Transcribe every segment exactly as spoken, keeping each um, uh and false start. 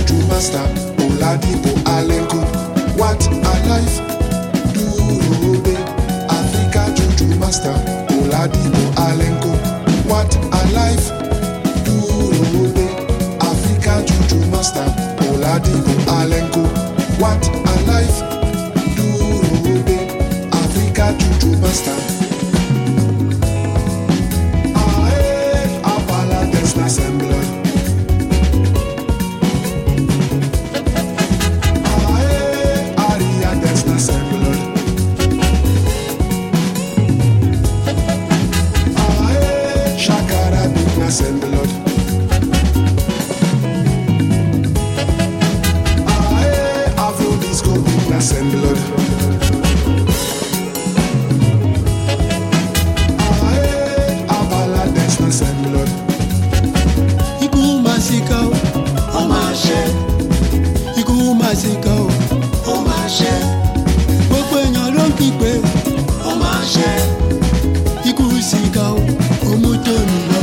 Juju Master, Oladipo Alenko. What a life, Duro Africa Juju Master, Oladipo Alenko. What a life, Duro Africa Juju Master, Oladipo Alenko. What a life, Duro Africa Juju Master. Ae, Apala Desna Semblor. Send the Lord. Aye, Afro disco beat, na send the Lord. Aye, Abala dance, na send the Lord. Iku masika o, o ma ṣe. Iku masika o, o ma ṣe. Gbogbo èèyàn ló ń kígbe, o ma ṣe. Iku sika o, o mú tómi lọ.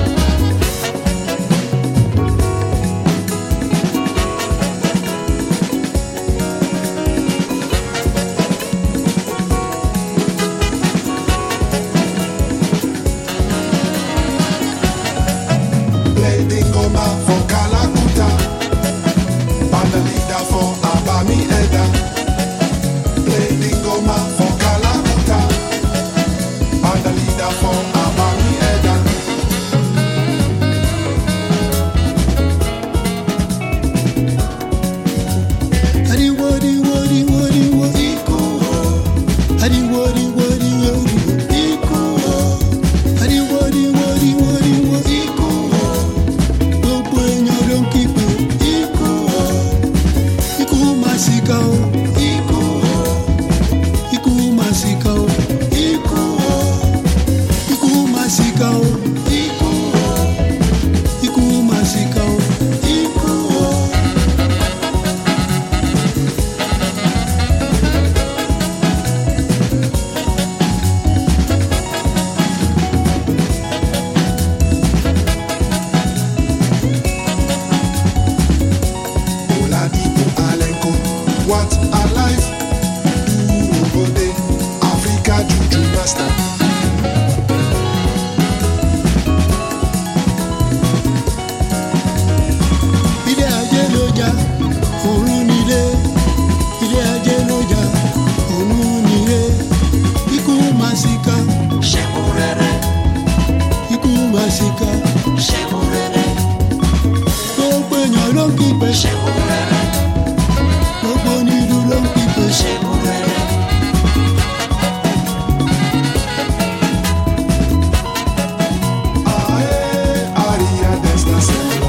For Kalakuta, Banda leader for Abami Eda. Play the goma for Kalakuta, Banda leader for Abami Eda. Adi wodi wodi wodi wodi ko. Adi wodi wodi wodi wodi ko. Adi wodi wodi wodi wodi ko. Gbogbo èèyàn ló ń kígbe ikú o, ikú màsíkà o, ikú o, ikú màsíkà o, ikú o, ikú màsíkà o, ikú o, ikú màsíkà o, ikú o. What a life, Duro Africa Juju Master. Ilé ajé ló jà, ọ̀run nílé. Ilé ajé ló jà, ọ̀run nílé. Ikú màsíkà, ṣẹ́kù rẹ̀rẹ̀, ikú màsíkà. ṣẹ́kù rẹ̀rẹ̀, Gbogbo èèyàn ló ń kígbe, ṣẹ́kù rẹ̀rẹ̀, gbogbo onílù ló ń kígbe. ṣẹ́kù rẹ̀rẹ̀. Aye, Aria Desna Semblor.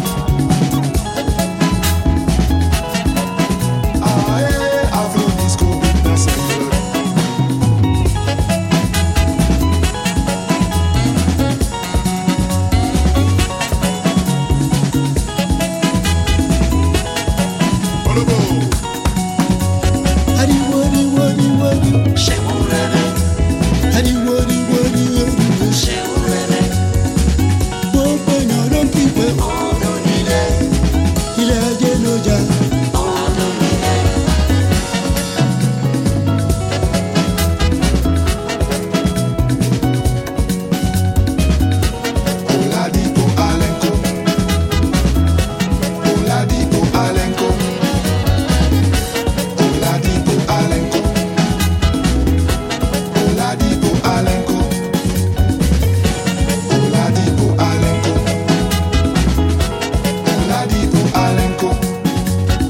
Aye, Afro disco beat, na Semblor. Olobo. Adi wodi wodi wodi, ṣẹ́kù rẹ̀rẹ̀, adi wodi wodi wodi. ṣẹ́kù rẹ̀rẹ̀, Gbogbo èèyàn ló ń kígbe, ọ̀dọ̀ nílẹ̀, ilé ajé ló jà. ọ̀dọ̀ nílẹ̀. Oladipo Alenko. Oladipo Alenko. Oladipo Alenko. Oladipo Alenko. Oladipo Alenko. Oladipo Alenko.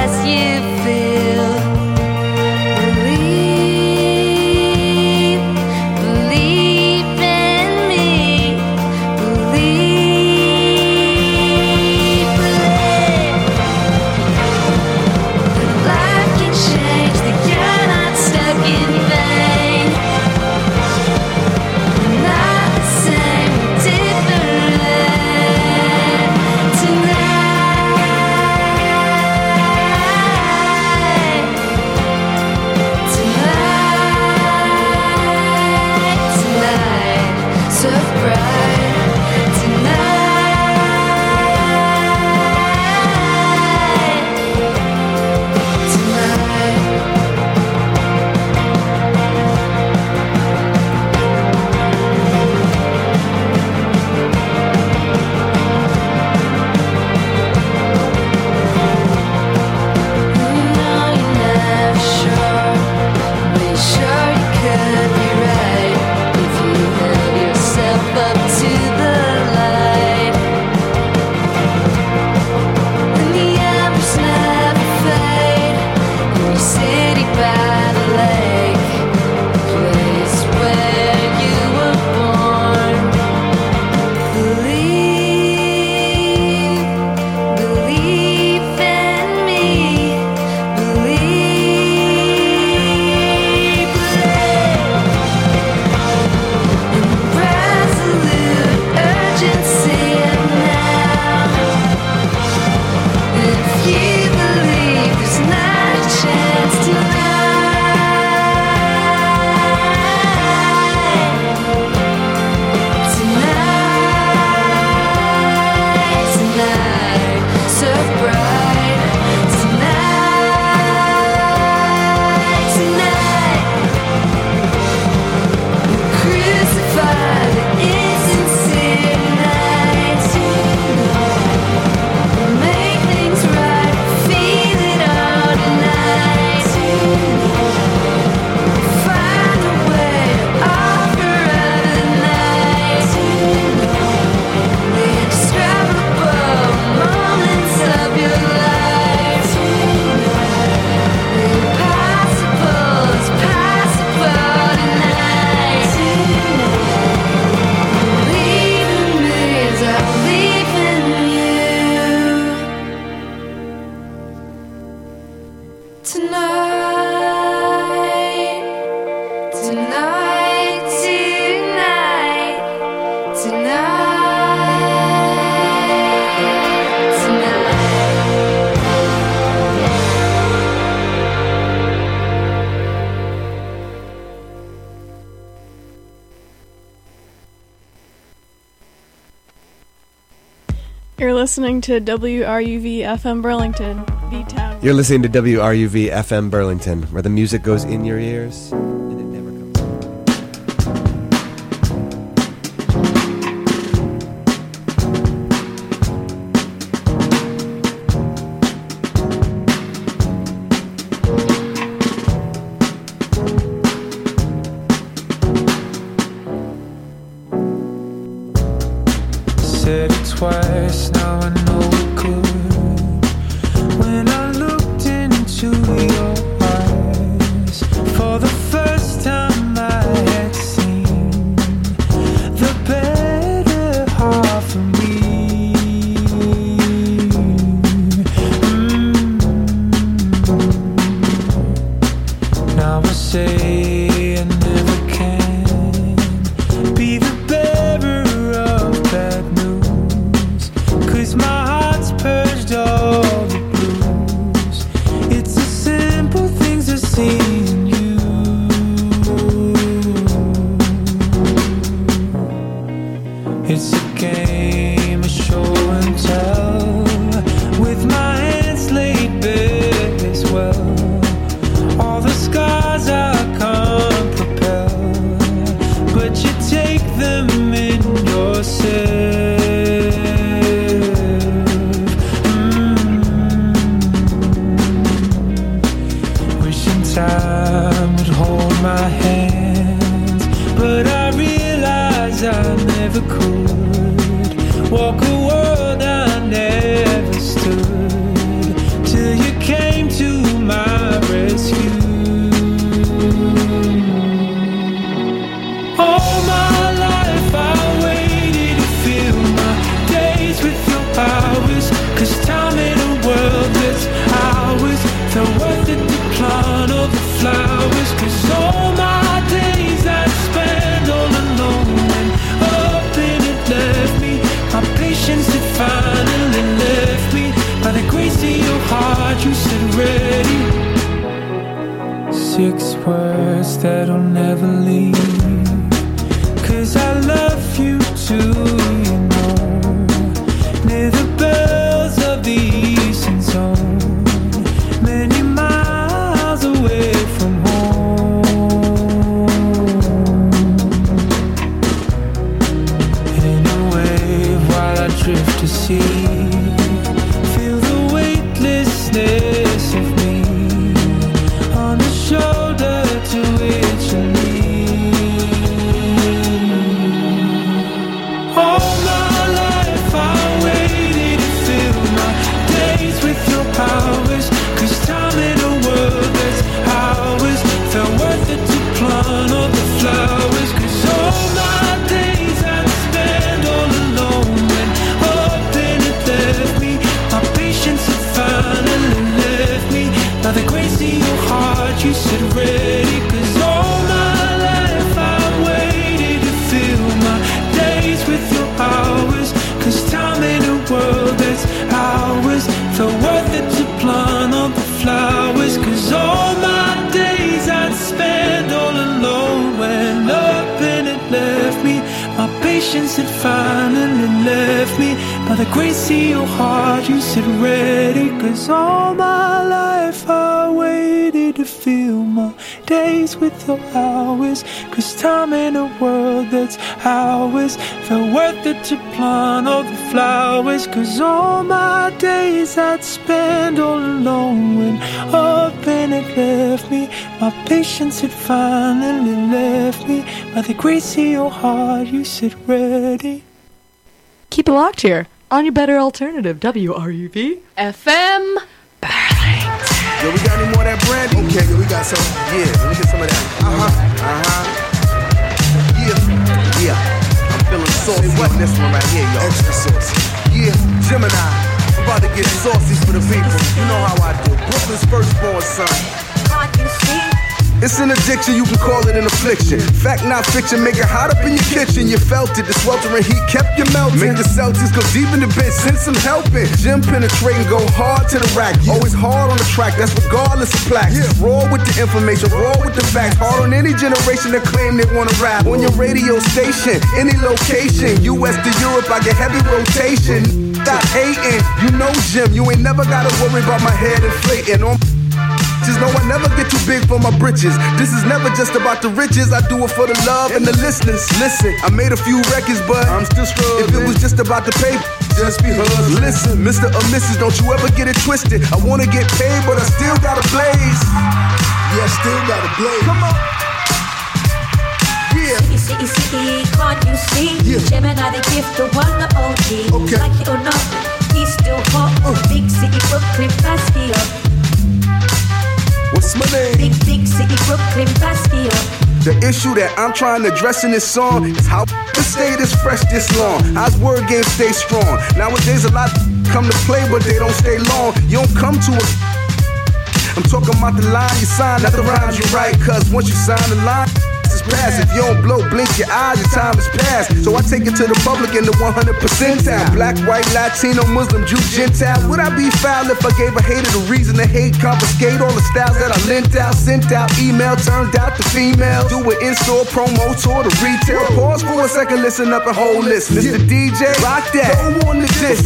as you feel. Believe, believe in me. Believe, believe. Life can change, that you're not stuck in vain. We're not the same, we're different tonight. Tonight, tonight, so bright. Tonight, tonight. You know you're never sure, but you're sure you could be right if you held yourself up to the light. And the embers never fade in your city by the lake, the place where you were born. Believe, believe in me. Believe, believe. In resolute urgency and now. If you believe there's not a chance tonight. Tonight, tonight, so bright. Tonight, tonight. Crucify the insincere night. Make things right, feel it all tonight. Find a way to offer other night. The indescribable moments of your life. The impossible is possible tonight. Believe in me as I believe in you. Tonight, tonight, tonight, tonight, You're listening to W R U V F M Burlington, B-Town. You're listening to W R U V F M Burlington, where the music goes in your ears and it never comes out. Said it twice, now I know it could. When I looked into your eyes, for the first time I had seen the better half of me. Mm. Now I say I never can be the bearer of bad news. six words that'll never leave. Cause I love you too, you know. Near the bells of the eastern zone, many miles away from home. In a wave while I drift to sea, feel the weightlessness of me on the shoulder to which I lean. All my life I waited to fill my days with your powers. Cause time in a world that's ours felt worth it to plant all the flowers. Cause all my days I spent all alone when up and it left me. My patience had finally left me. By the grace of your heart you said ready. Cause all my life I waited to fill my days with your hours. Cause time in a world that's ours felt worth it to plant all the flowers. Cause all my days I'd spend all alone when up and it left me. My patience had finally left me. By the grace of your heart you said ready. Cause all my life I waited to fill my days with your hours. Cause time in a world that's ours felt worth it to plant all the flowers. Cause all my days I'd spend all alone when up and it left me. My patience had finally left me. By the grace of your heart you said ready. Keep it locked here on your better alternative, W R U V F M. Yo, we got any more of that brandy? Okay, yo, we got some. Yeah, let me get some of that. Uh-huh, uh-huh. Yeah, yeah. I'm feeling saucy on this one right here, y'all. Extra saucy. Yeah, Gemini. I'm about to get saucy for the people. You know how I do. Brooklyn's firstborn son. Can't you see? It's an addiction, you can call it an affliction. Fact, not fiction, make it hot up in your kitchen. You felt it, the sweltering heat kept you melting. Make the Celtics go deep in the bench, send some helping. Gym penetrating, go hard to the rack. Always hard on the track, that's regardless of plaques. Raw with the information, raw with the facts. Hard on any generation that claim they wanna rap. On your radio station, any location. U S to Europe, I get heavy rotation. Stop hating, you know Jim. You ain't never gotta worry about my head inflating. On just know I never get too big for my britches. This is never just about the riches. I do it for the love and the listeners. Listen, I made a few records, but I'm still struggling. If it was just about the paper, just be hustling. Listen, Mister or Missus, don't you ever get it twisted. I wanna get paid, but I still gotta blaze. Yeah, I still gotta blaze. Come on. Yeah. City, city, city, can't you see? Yeah. Gemini, the gift, the one, the O G. Okay. Like it or not, he's still hot. Uh. Big city, Brooklyn, Bastion. What's my name? Big, big city, Brooklyn, Bastion. The issue that I'm trying to address in this song is how to stay this fresh this long. How's word game stay strong? Nowadays a lot come to play, but they don't stay long. You don't come to a I'm talking about the line you sign, not the rhymes you write. Cause once you sign the line, it's past. If you don't blow, blink your eyes, your time is past. So I take it to the public in the one hundred percentile. Black, white, Latino, Muslim, Jew, Gentile. Would I be foul if I gave a hater the reason to hate? Confiscate all the styles that I lent out, sent out, email, turned out to female. Do it in-store, promo, tour to retail. Pause for a second, listen up and hold this. Mister D J, rock that. Go on to this.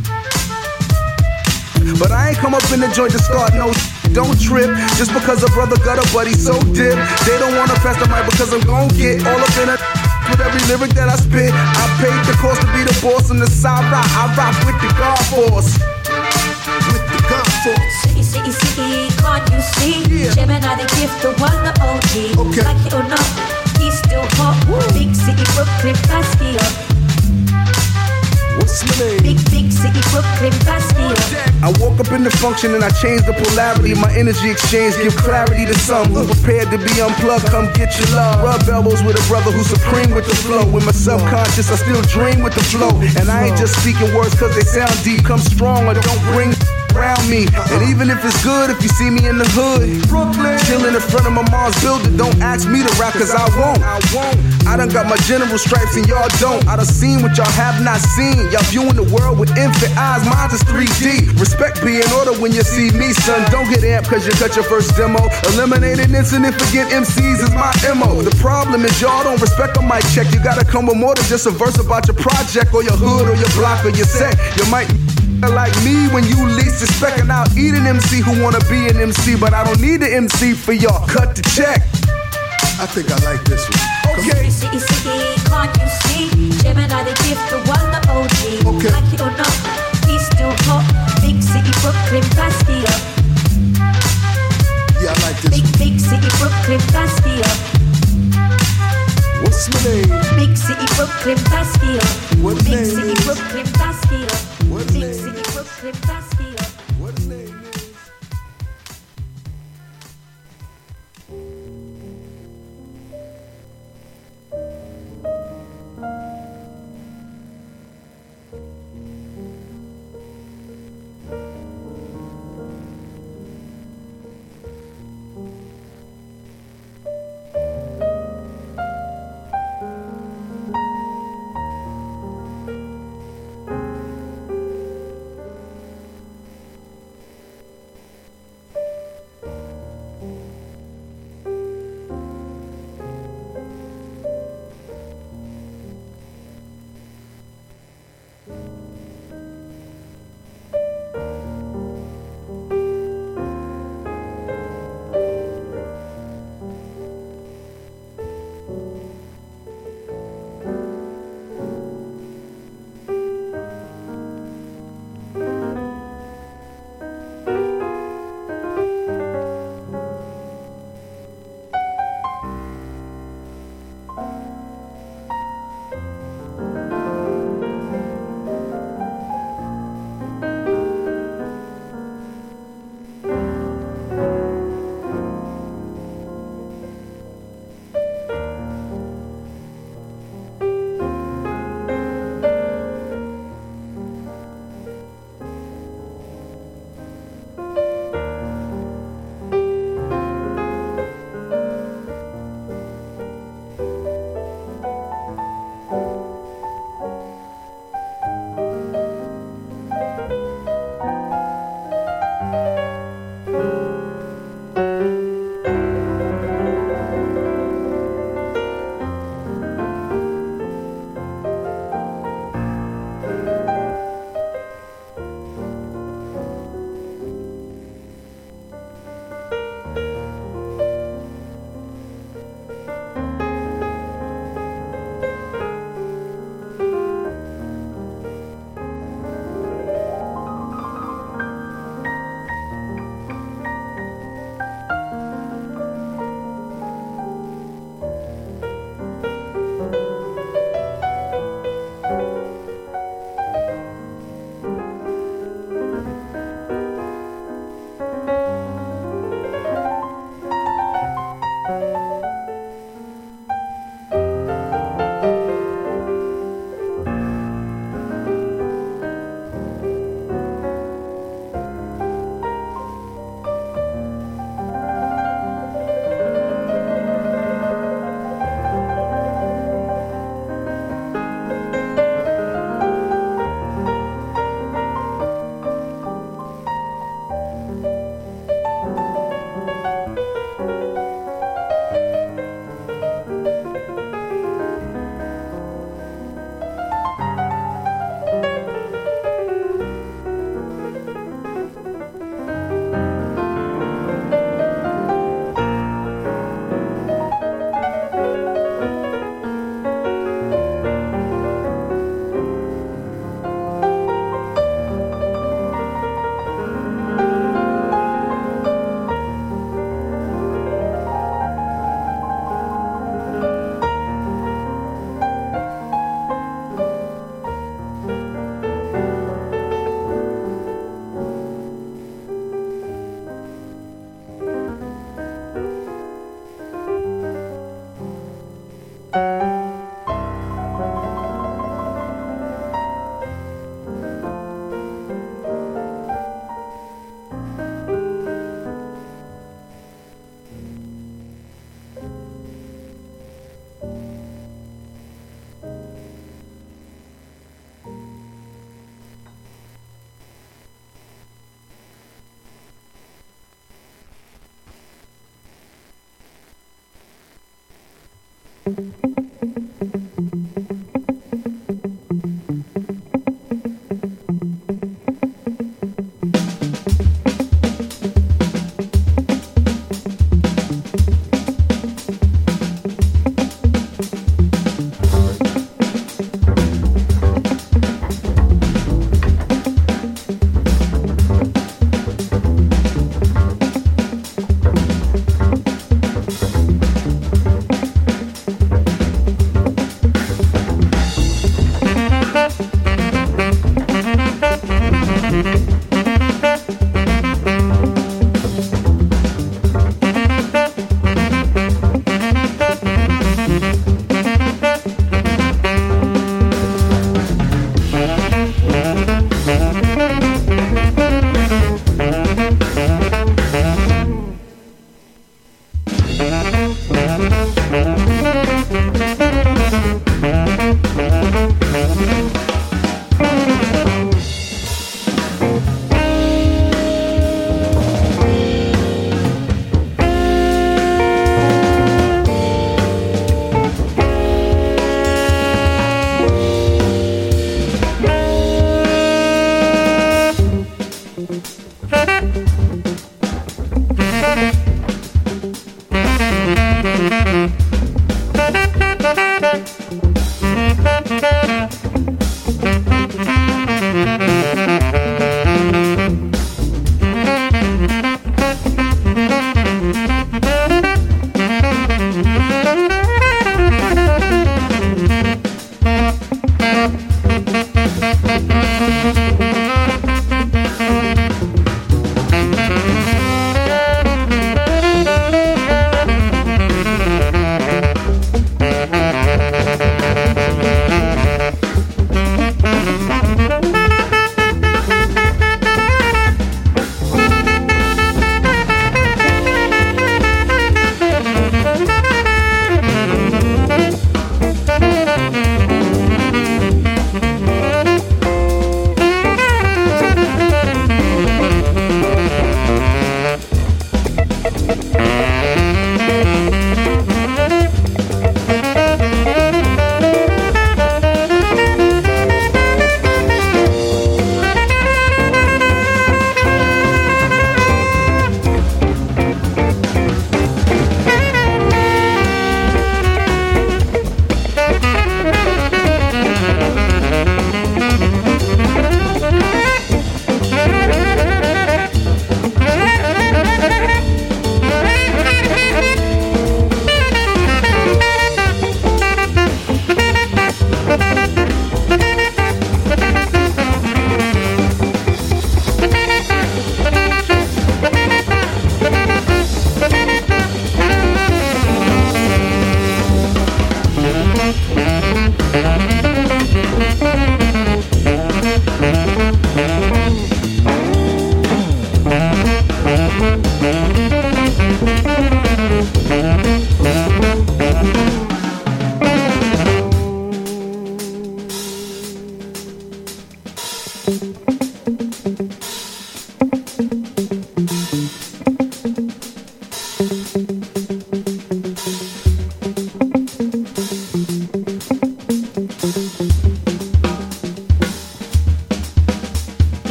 But I ain't come up in the joint to start no don't trip, just because a brother got a buddy so dip. They don't wanna pass the mic because I'm gon' get all up in it with every lyric that I spit. I paid the cost to be the boss on the side rock. I rock with the God Force. With the God Force. City, city, city, can't you see? Yeah. Gemini, the gift, the one, the O G. Okay. Like it or not, he's still hot. Woo. Big city, Brooklyn, Bastion. What's my name? Big, big city, Brooklyn, Bastion. I woke up in the function and I changed the polarity. My energy exchange give clarity to some who prepared to be unplugged. Come get your love. Rub elbows with a brother who's supreme with the flow. With my subconscious, I still dream with the flow. And I ain't just speaking words cause they sound deep. Come strong or don't bring around me. And even if it's good, if you see me in the hood, Brooklyn, chilling in front of my mom's building, don't ask me to rap cause I won't. I won't. I done got my general stripes and y'all don't. I done seen what y'all have not seen. Y'all viewing the world with infant eyes, mine is three D. Respect be in order when you see me, son. Don't get amped cause you cut your first demo. Eliminate an incident, forget M Cs is my M O. The problem is y'all don't respect a mic check. You gotta come with more than just a verse about your project or your hood or your block or your set. You might like me when you least expect, and I'll eat an M C who wanna be an M C, but I don't need an M C for y'all. Cut the check. I think I like this one. Okay. City, city, can't you see? Gemini, the gift, the one, the O G. Okay. Like it or not, he's still hot. Big city, Brooklyn, Bastia. Yeah, I like this Big, one. big city, Brooklyn, Bastia. What's my name? Big city, Brooklyn, Bastia. What Big name city, is? Brooklyn, Bastia. What Big name city, is? Brooklyn, Bastia. What his name is?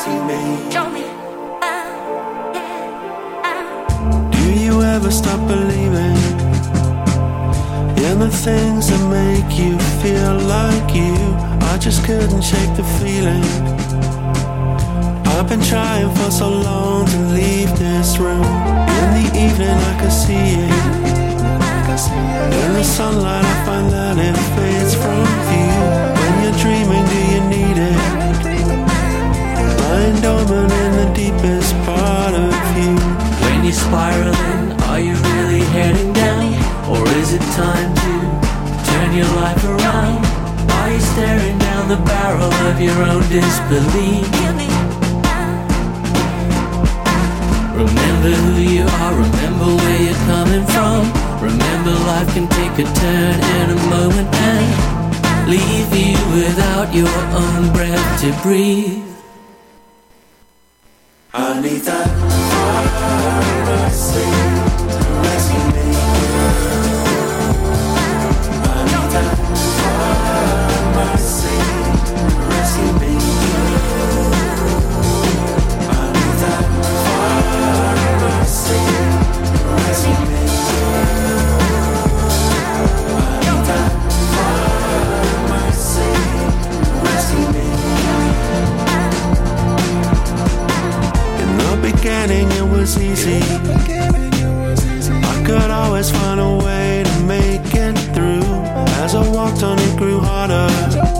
rescue me. Do you ever stop believing in the things that make you feel like you? I just couldn't shake the feeling. I've been trying for so long to leave this room. In the evening I can see it. In the sunlight I find that it fades from view. When you're dreaming, do you need it? Lying dormant in the deepest part of you. When you're spiraling, are you really heading down? Or is it time to turn your life around? Are you staring down the barrel of your own disbelief? Remember who you are, remember where you're coming from. Remember life can take a turn in a moment and leave you without your own breath to breathe. I need that mercy to rescue me. I need that mercy to rescue me. I need that mercy to rescue me. I need that mercy to rescue me. In the beginning it was easy. I could always find a way to make it through. As I walked on it grew harder.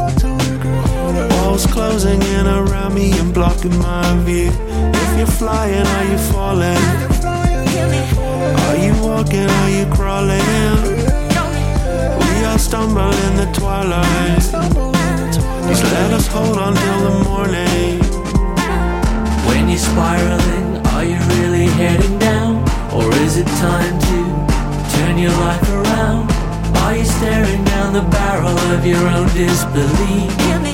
Walls closing in around me and blocking my view. If you're flying, are you falling? Are you walking, are you crawling? We all stumble in the twilight. Just let us hold on till the morning. When you're spiraling, are you really heading down? Or is it time to turn your life around? Are you staring down the barrel of your own disbelief?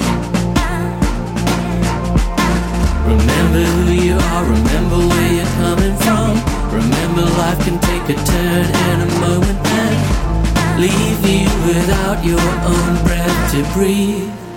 Remember who you are, remember where you're coming from. Remember life can take a turn in a moment and leave you without your own breath to breathe.